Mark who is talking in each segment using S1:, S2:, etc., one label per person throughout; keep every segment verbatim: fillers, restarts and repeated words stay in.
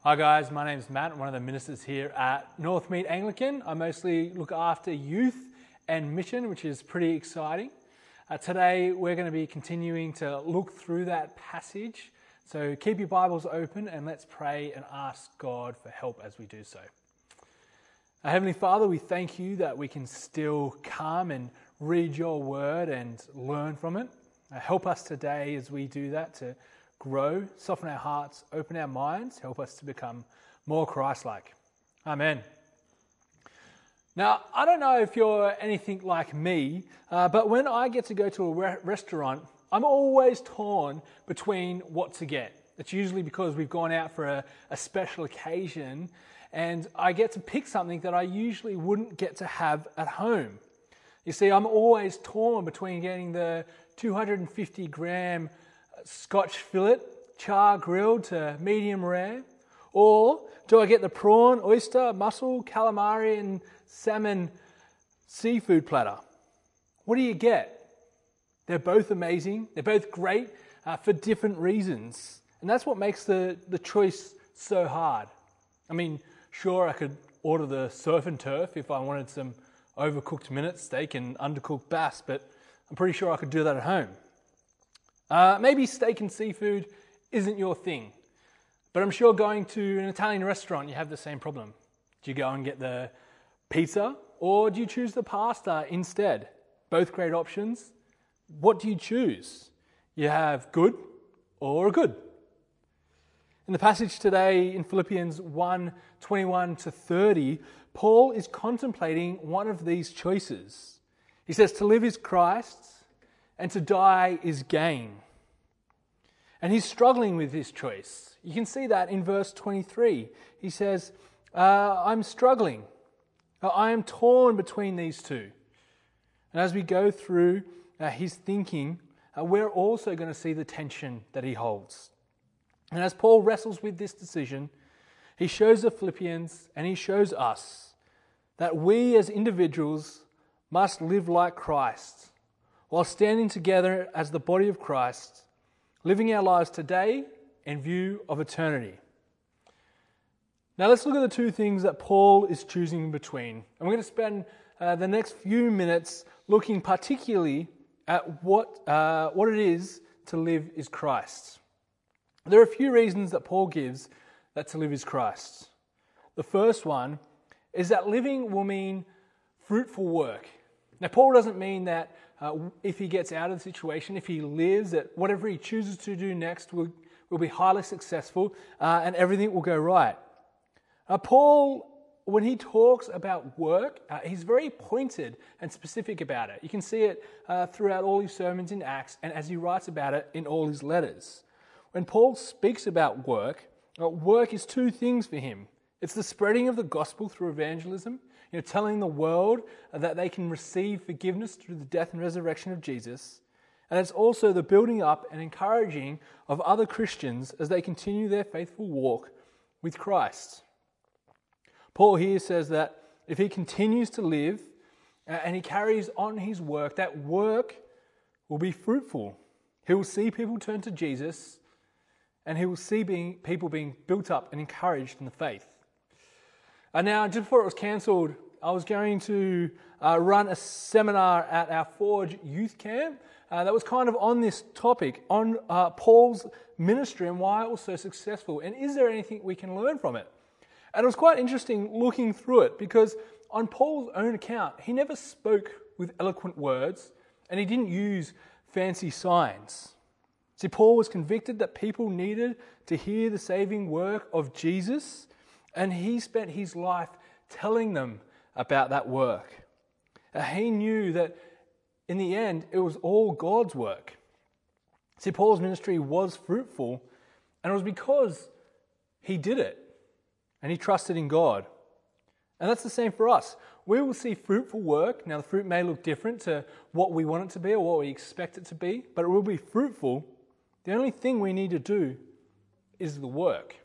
S1: Hi guys, my name's Matt. I'm one of the ministers here at Northmead Anglican. I mostly look after youth and mission, which is pretty exciting. Uh, today we're going to be continuing to look through that passage. So keep your Bibles open and let's pray and ask God for help as we do so. Our Heavenly Father, we thank you that we can still come and read your word and learn from it. Uh, help us today as we do that to grow, soften our hearts, open our minds, help us to become more Christ-like. Amen. Now, I don't know if you're anything like me, uh, but when I get to go to a re- restaurant, I'm always torn between what to get. It's usually because we've gone out for a, a special occasion and I get to pick something that I usually wouldn't get to have at home. You see, I'm always torn between getting the two hundred fifty gram Scotch fillet, char grilled to medium rare, or do I get the prawn, oyster, mussel, calamari and salmon seafood platter? What do you get? They're both amazing. They're both great uh, for different reasons. And that's what makes the, the choice so hard. I mean, sure, I could order the surf and turf if I wanted some overcooked minute steak and undercooked bass, but I'm pretty sure I could do that at home. Uh, maybe steak and seafood isn't your thing, but I'm sure going to an Italian restaurant, you have the same problem. Do you go and get the pizza, or do you choose the pasta instead? Both great options. What do you choose? You have good or good. In the passage today in Philippians one, twenty-one to thirty, Paul is contemplating one of these choices. He says to live is Christ, and to die is gain. And he's struggling with this choice. You can see that in verse twenty-three. He says, uh, I'm struggling. I am torn between these two. And as we go through uh, his thinking, uh, we're also going to see the tension that he holds. And as Paul wrestles with this decision, he shows the Philippians and he shows us that we as individuals must live like Christ, while standing together as the body of Christ, living our lives today in view of eternity. Now let's look at the two things that Paul is choosing between. And we're going to spend uh, the next few minutes looking particularly at what, uh, what it is to live is Christ. There are a few reasons that Paul gives that to live is Christ. The first one is that living will mean fruitful work. Now Paul doesn't mean that Uh, if he gets out of the situation, if he lives, that whatever he chooses to do next will, will be highly successful uh, and everything will go right. Uh, Paul, when he talks about work, uh, he's very pointed and specific about it. You can see it uh, throughout all his sermons in Acts and as he writes about it in all his letters. When Paul speaks about work, uh, work is two things for him. It's the spreading of the gospel through evangelism, you know, telling the world that they can receive forgiveness through the death and resurrection of Jesus. And it's also the building up and encouraging of other Christians as they continue their faithful walk with Christ. Paul here says that if he continues to live and he carries on his work, that work will be fruitful. He will see people turn to Jesus and he will see being, people being built up and encouraged in the faith. And now, just before it was cancelled, I was going to uh, run a seminar at our Forge youth camp uh, that was kind of on this topic, on uh, Paul's ministry and why it was so successful. And is there anything we can learn from it? And it was quite interesting looking through it because on Paul's own account, he never spoke with eloquent words and he didn't use fancy signs. See, Paul was convicted that people needed to hear the saving work of Jesus, and he spent his life telling them about that work. Uh, he knew that in the end, it was all God's work. See, Paul's ministry was fruitful, and it was because he did it, and he trusted in God. And that's the same for us. We will see fruitful work. Now, the fruit may look different to what we want it to be or what we expect it to be, but it will be fruitful. The only thing we need to do is the work.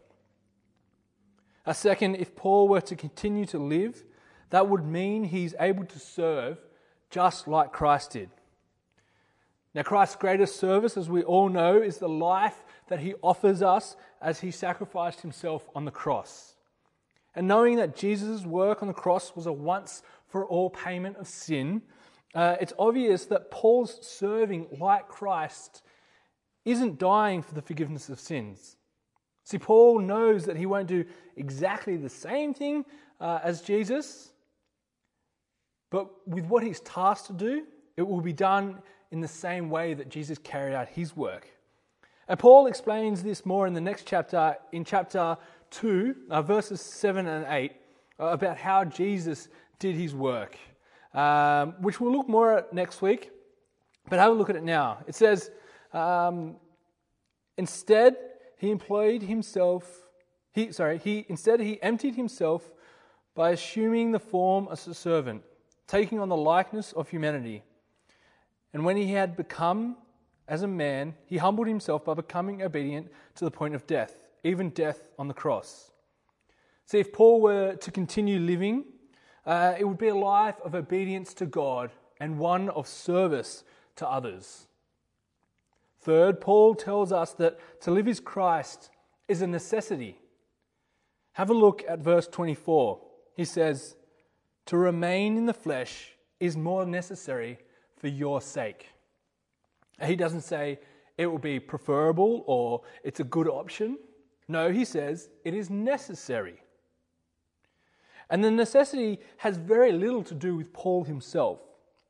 S1: A second, if Paul were to continue to live, that would mean he's able to serve just like Christ did. Now, Christ's greatest service, as we all know, is the life that he offers us as he sacrificed himself on the cross. And knowing that Jesus' work on the cross was a once-for-all payment of sin, uh, it's obvious that Paul's serving like Christ isn't dying for the forgiveness of sins. See, Paul knows that he won't do exactly the same thing uh, as Jesus, but with what he's tasked to do, it will be done in the same way that Jesus carried out his work. And Paul explains this more in the next chapter, in chapter two, uh, verses seven and eight, uh, about how Jesus did his work, um, which we'll look more at next week, but have a look at it now. It says, um, instead, he employed himself, he, sorry, he, instead he emptied himself by assuming the form as a servant, taking on the likeness of humanity. And when he had become as a man, he humbled himself by becoming obedient to the point of death, even death on the cross. See, if Paul were to continue living, uh, it would be a life of obedience to God and one of service to others. Third, Paul tells us that to live as Christ is a necessity. Have a look at verse twenty-four. He says, "To remain in the flesh is more necessary for your sake." He doesn't say it will be preferable or it's a good option. No, he says it is necessary. And the necessity has very little to do with Paul himself,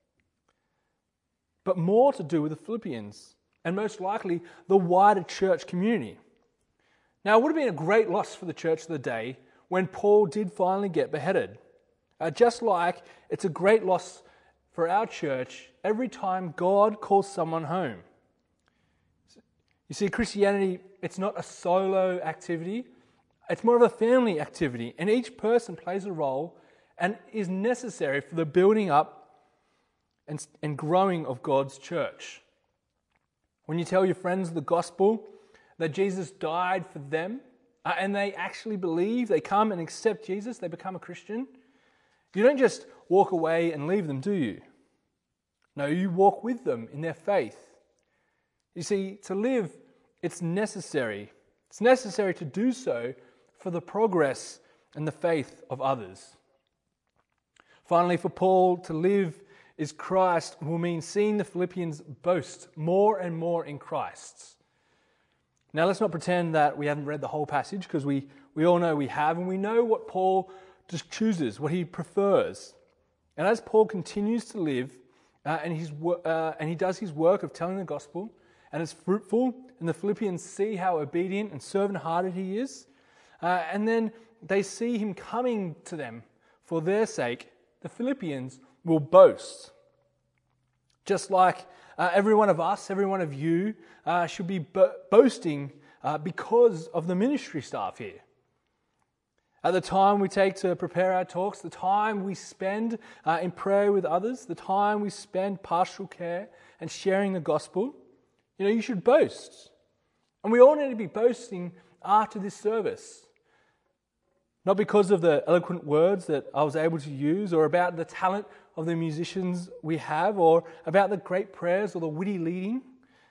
S1: but more to do with the Philippians, and most likely the wider church community. Now, it would have been a great loss for the church of the day when Paul did finally get beheaded. Uh, just like it's a great loss for our church every time God calls someone home. You see, Christianity, it's not a solo activity. It's more of a family activity, and each person plays a role and is necessary for the building up and, and growing of God's church. When you tell your friends the gospel, that Jesus died for them, uh, and they actually believe, they come and accept Jesus, they become a Christian, you don't just walk away and leave them, do you? No, you walk with them in their faith. You see, to live, it's necessary. It's necessary to do so for the progress and the faith of others. Finally, for Paul, to live is Christ will mean seeing the Philippians boast more and more in Christ. Now, let's not pretend that we haven't read the whole passage, because we, we all know we have, and we know what Paul just chooses, what he prefers. And as Paul continues to live, uh, and, his, uh, and he does his work of telling the gospel, and it's fruitful, and the Philippians see how obedient and servant-hearted he is, uh, and then they see him coming to them for their sake, the Philippians will boast. Just like uh, every one of us, every one of you, uh, should be bo- boasting uh, because of the ministry staff here. At the time we take to prepare our talks, the time we spend uh, in prayer with others, the time we spend pastoral care and sharing the gospel, you know, you should boast. And we all need to be boasting after this service. Not because of the eloquent words that I was able to use, or about the talent of the musicians we have, or about the great prayers or the witty leading.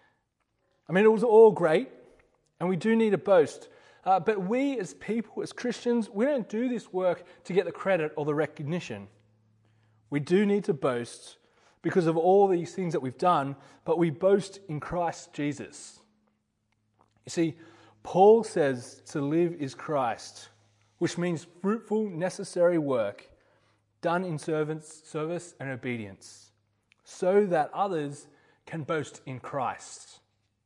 S1: I mean, it was all great, and we do need to boast. Uh, but we as people, as Christians, we don't do this work to get the credit or the recognition. We do need to boast because of all these things that we've done, but we boast in Christ Jesus. You see, Paul says to live is Christ, which means fruitful, necessary work done in servants, service and obedience, so that others can boast in Christ.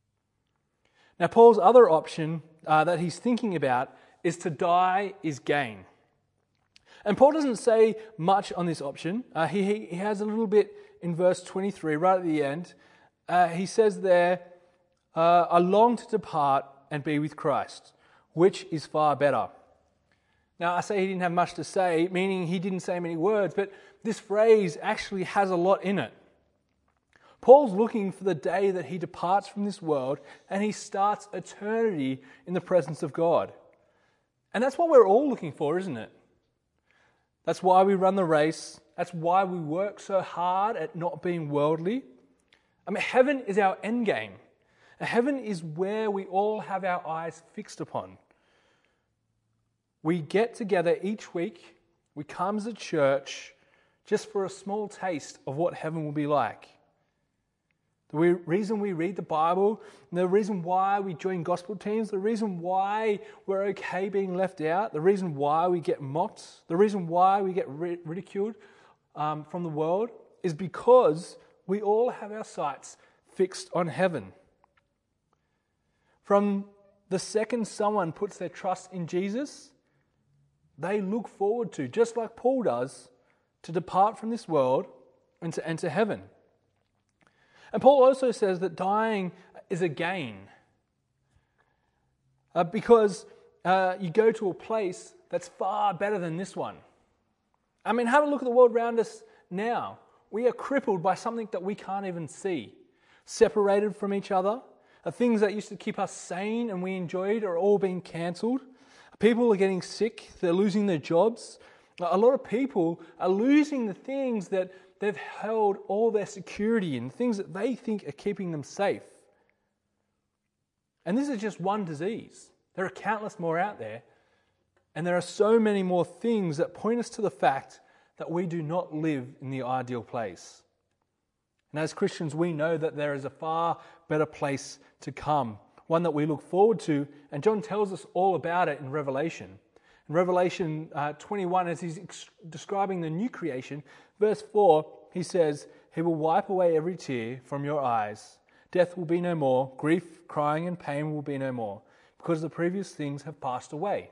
S1: Now, Paul's other option uh, that he's thinking about is to die is gain. And Paul doesn't say much on this option. Uh, he, he has a little bit in verse twenty-three, right at the end. Uh, he says there, uh, I long to depart and be with Christ, which is far better. Now, I say he didn't have much to say, meaning he didn't say many words, but this phrase actually has a lot in it. Paul's looking for the day that he departs from this world and he starts eternity in the presence of God. And that's what we're all looking for, isn't it? That's why we run the race. That's why we work so hard at not being worldly. I mean, heaven is our end game. Heaven is where we all have our eyes fixed upon. We get together each week, we come as a church just for a small taste of what heaven will be like. The reason we read the Bible, the reason why we join gospel teams, the reason why we're okay being left out, the reason why we get mocked, the reason why we get ridiculed um, from the world is because we all have our sights fixed on heaven. From the second someone puts their trust in Jesus, they look forward to, just like Paul does, to depart from this world and to enter heaven. And Paul also says that dying is a gain. Uh, because uh, you go to a place that's far better than this one. I mean, have a look at the world around us now. We are crippled by something that we can't even see. Separated from each other. Uh, things that used to keep us sane and we enjoyed are all being cancelled. People are getting sick, they're losing their jobs. A lot of people are losing the things that they've held all their security in, things that they think are keeping them safe. And this is just one disease. There are countless more out there. And there are so many more things that point us to the fact that we do not live in the ideal place. And as Christians, we know that there is a far better place to come, one that we look forward to, and John tells us all about it in Revelation. In Revelation uh, twenty-one, as he's ex- describing the new creation, verse four, he says, "He will wipe away every tear from your eyes. Death will be no more, grief, crying, and pain will be no more, because the previous things have passed away."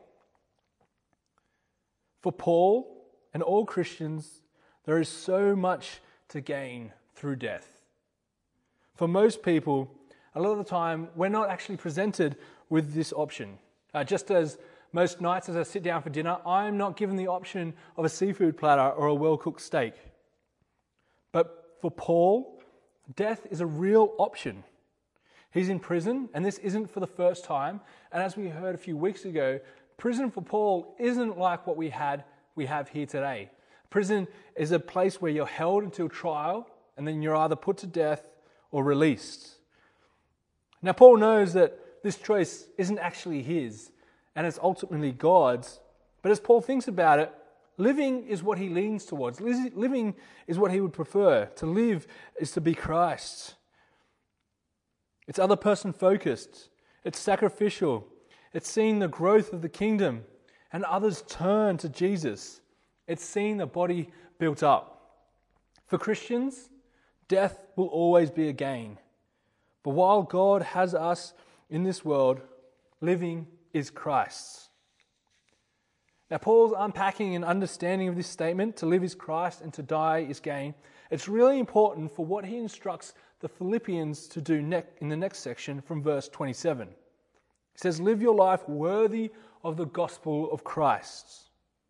S1: For Paul and all Christians, there is so much to gain through death. For most people, a lot of the time, we're not actually presented with this option. Uh, just as most nights as I sit down for dinner, I'm not given the option of a seafood platter or a well-cooked steak. But for Paul, death is a real option. He's in prison, and this isn't for the first time. And as we heard a few weeks ago, prison for Paul isn't like what we had we have here today. Prison is a place where you're held until trial, and then you're either put to death or released. Now, Paul knows that this choice isn't actually his, and it's ultimately God's. But as Paul thinks about it, living is what he leans towards. Living is what he would prefer. To live is to be Christ. It's other person focused. It's sacrificial. It's seeing the growth of the kingdom and others turn to Jesus. It's seeing the body built up. For Christians, death will always be a gain. But while God has us in this world, living is Christ's. Now, Paul's unpacking and understanding of this statement, to live is Christ and to die is gain. It's really important for what he instructs the Philippians to do in the next section from verse twenty-seven. He says, "Live your life worthy of the gospel of Christ."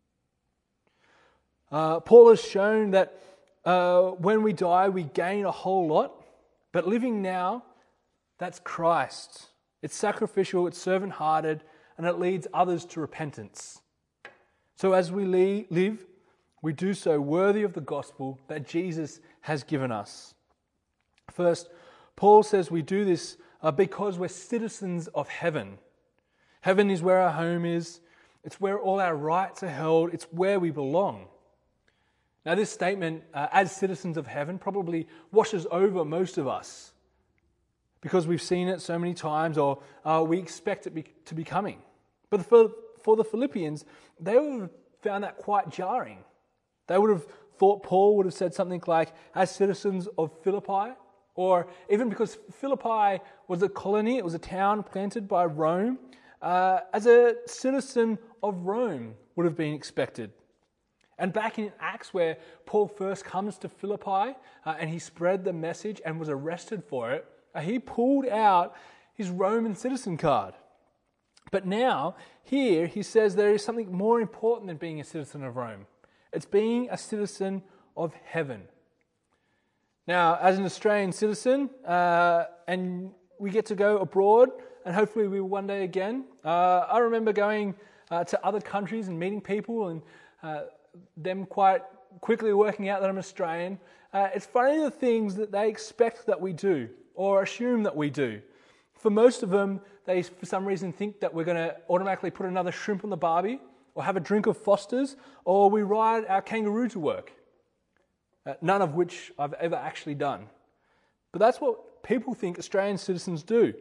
S1: Uh, Paul has shown that uh, when we die, we gain a whole lot, but living now, that's Christ. It's sacrificial, it's servant-hearted, and it leads others to repentance. So as we live, we do so worthy of the gospel that Jesus has given us. First, Paul says we do this uh, because we're citizens of heaven. Heaven is where our home is. It's where all our rights are held. It's where we belong. Now, this statement, uh, as citizens of heaven, probably washes over most of us because we've seen it so many times, or uh, we expect it be, to be coming. But for, for the Philippians, they would have found that quite jarring. They would have thought Paul would have said something like, as citizens of Philippi, or even because Philippi was a colony, it was a town planted by Rome, uh, as a citizen of Rome would have been expected. And back in Acts, where Paul first comes to Philippi uh, and he spread the message and was arrested for it, uh, he pulled out his Roman citizen card. But now, here, he says there is something more important than being a citizen of Rome. It's being a citizen of heaven. Now, as an Australian citizen, uh, and we get to go abroad, and hopefully we will one day again. Uh, I remember going uh, to other countries and meeting people, and uh, them quite quickly working out that I'm Australian. Uh, it's funny the things that they expect that we do, or assume that we do. For most of them, they for some reason think that we're going to automatically put another shrimp on the barbie, or have a drink of Foster's, or we ride our kangaroo to work. Uh, none of which I've ever actually done. But that's what people think Australian citizens do.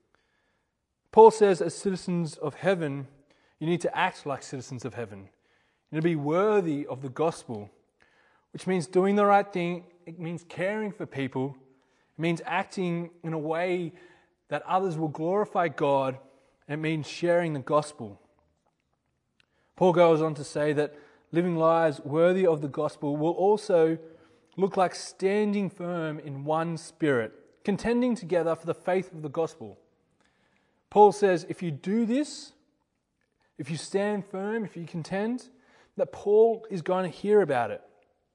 S1: Paul says, as citizens of heaven, you need to act like citizens of heaven. You need to be worthy of the gospel, which means doing the right thing. It means caring for people. It means acting in a way that others will glorify God, and it means sharing the gospel. Paul goes on to say that living lives worthy of the gospel will also look like standing firm in one spirit, contending together for the faith of the gospel. Paul says if you do this, if you stand firm, if you contend, that Paul is going to hear about it.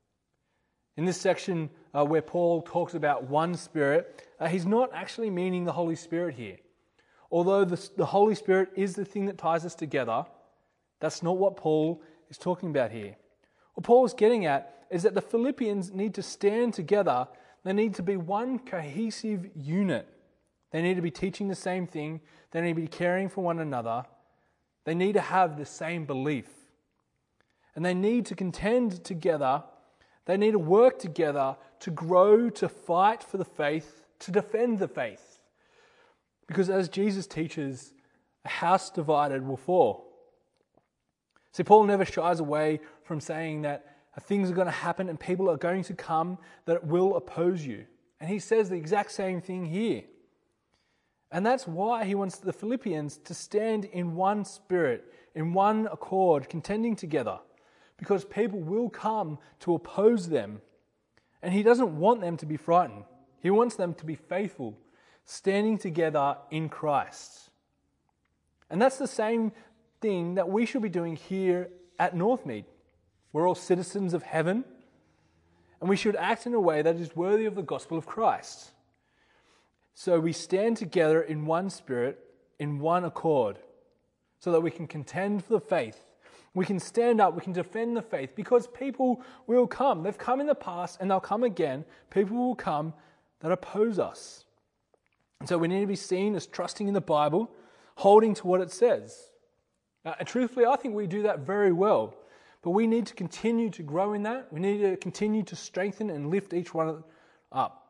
S1: In this section uh, where Paul talks about one Spirit, uh, he's not actually meaning the Holy Spirit here. Although the, the Holy Spirit is the thing that ties us together, that's not what Paul is talking about here. What Paul is getting at is that the Philippians need to stand together. They need to be one cohesive unit. They need to be teaching the same thing. They need to be caring for one another. They need to have the same belief. And they need to contend together. They need to work together to grow, to fight for the faith, to defend the faith. Because as Jesus teaches, a house divided will fall. See, Paul never shies away from saying that things are going to happen and people are going to come that will oppose you. And he says the exact same thing here. And that's why he wants the Philippians to stand in one spirit, in one accord, contending together. Because people will come to oppose them. And he doesn't want them to be frightened. He wants them to be faithful, standing together in Christ. And that's the same thing that we should be doing here at Northmead. We're all citizens of heaven, and we should act in a way that is worthy of the gospel of Christ. So we stand together in one spirit, in one accord, so that we can contend for the faith. We can stand up, we can defend the faith, because people will come. They've come in the past, and they'll come again. People will come that oppose us. And so we need to be seen as trusting in the Bible, holding to what it says. Uh, and truthfully, I think we do that very well. But we need to continue to grow in that. We need to continue to strengthen and lift each one up.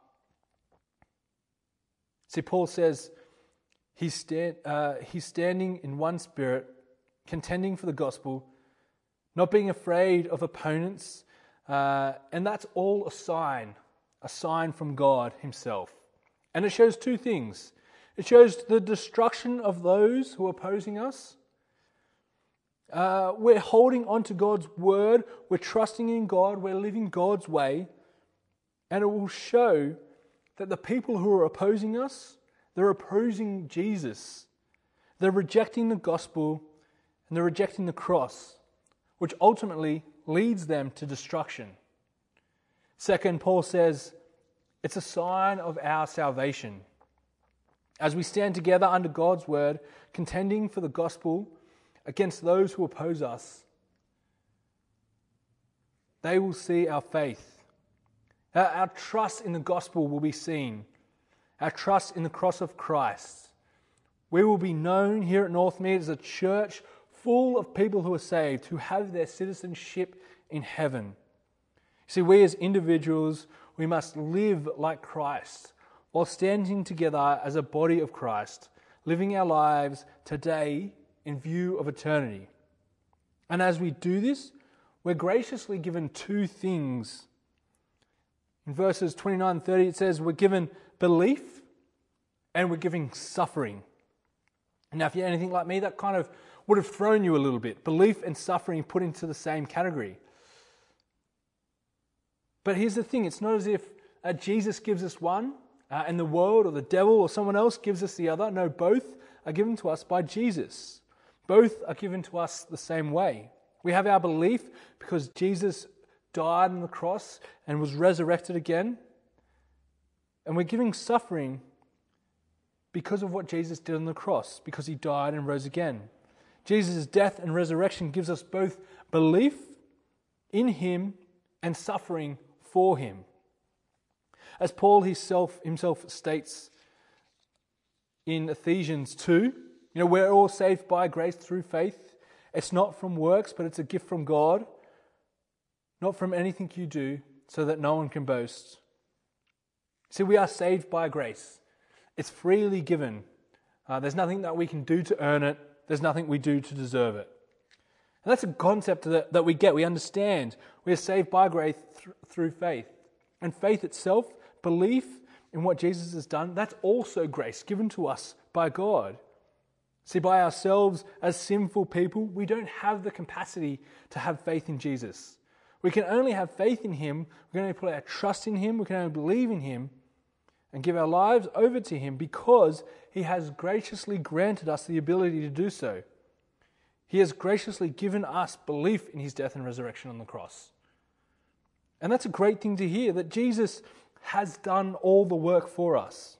S1: See, Paul says he's, stand, uh, he's standing in one spirit, contending for the gospel, not being afraid of opponents. Uh, and that's all a sign, a sign from God himself. And it shows two things. It shows the destruction of those who are opposing us. Uh, we're holding on to God's word. We're trusting in God. We're living God's way. And it will show that the people who are opposing us, they're opposing Jesus. They're rejecting the gospel and they're rejecting the cross, which ultimately leads them to destruction. Second, Paul says, it's a sign of our salvation. As we stand together under God's word, contending for the gospel against those who oppose us, they will see our faith. Our, our trust in the gospel will be seen. Our trust in the cross of Christ. We will be known here at Northmead as a church full of people who are saved, who have their citizenship in heaven. See, we as individuals, we must live like Christ while standing together as a body of Christ, living our lives today in view of eternity. And as we do this, we're graciously given two things. In verses twenty-nine and thirty, it says we're given belief and we're given suffering. Now, if you're anything like me, that kind of would have thrown you a little bit. Belief and suffering put into the same category. But here's the thing, it's not as if uh, Jesus gives us one uh, and the world or the devil or someone else gives us the other. No, both are given to us by Jesus. Both are given to us the same way. We have our belief because Jesus died on the cross and was resurrected again. And we're giving suffering because of what Jesus did on the cross, because he died and rose again. Jesus' death and resurrection gives us both belief in him and suffering for him. As Paul himself, himself states, in Ephesians two. You know, we're all saved by grace through faith. It's not from works, but it's a gift from God, not from anything you do, so that no one can boast. See, we are saved by grace. It's freely given. Uh, there's nothing that we can do to earn it. There's nothing we do to deserve it. And that's a concept that, that we get, we understand. We are saved by grace th- through faith. And faith itself, belief in what Jesus has done, that's also grace given to us by God. See, by ourselves as sinful people, we don't have the capacity to have faith in Jesus. We can only have faith in Him, we can only put our trust in Him, we can only believe in Him and give our lives over to Him because He has graciously granted us the ability to do so. He has graciously given us belief in His death and resurrection on the cross. And that's a great thing to hear, that Jesus has done all the work for us.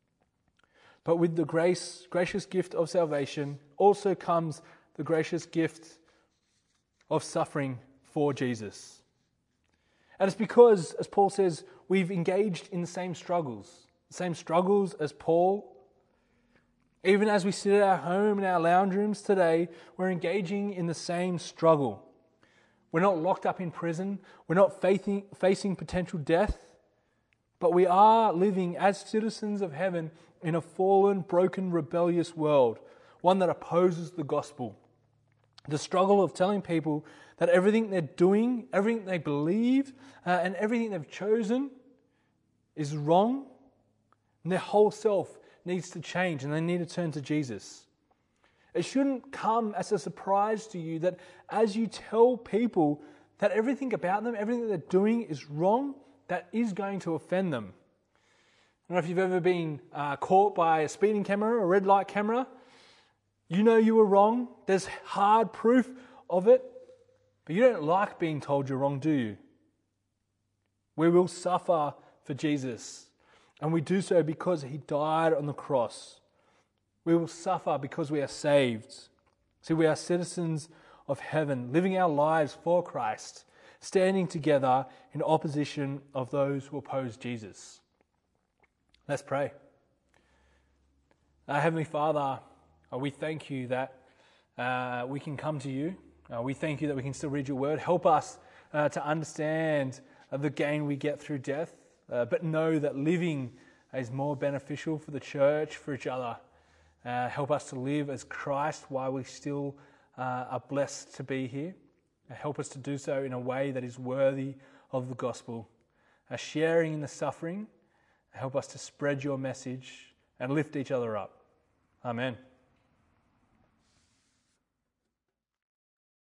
S1: But with the grace, gracious gift of salvation also comes the gracious gift of suffering for Jesus. And it's because, as Paul says, we've engaged in the same struggles, the same struggles as Paul. Even as we sit at our home in our lounge rooms today, we're engaging in the same struggle. We're not locked up in prison. We're not facing, facing potential death. But we are living as citizens of heaven in a fallen, broken, rebellious world, one that opposes the gospel. The struggle of telling people that everything they're doing, everything they believe, uh, and everything they've chosen is wrong, and their whole self needs to change and they need to turn to Jesus. It shouldn't come as a surprise to you that as you tell people that everything about them, everything they're doing is wrong, that is going to offend them. I don't know if you've ever been uh, caught by a speeding camera or a red light camera. You know you were wrong. There's hard proof of it. But you don't like being told you're wrong, do you? We will suffer for Jesus. And we do so because He died on the cross. We will suffer because we are saved. See, we are citizens of heaven, living our lives for Christ, standing together in opposition of those who oppose Jesus. Let's pray. Our Heavenly Father, uh, we thank You that uh, we can come to You. Uh, we thank You that we can still read Your Word. Help us uh, to understand uh, the gain we get through death, uh, but know that living is more beneficial for the church, for each other. Uh, help us to live as Christ while we still uh, are blessed to be here. Uh, help us to do so in a way that is worthy of the gospel. Uh, sharing in the suffering, help us to spread Your message and lift each other up. Amen.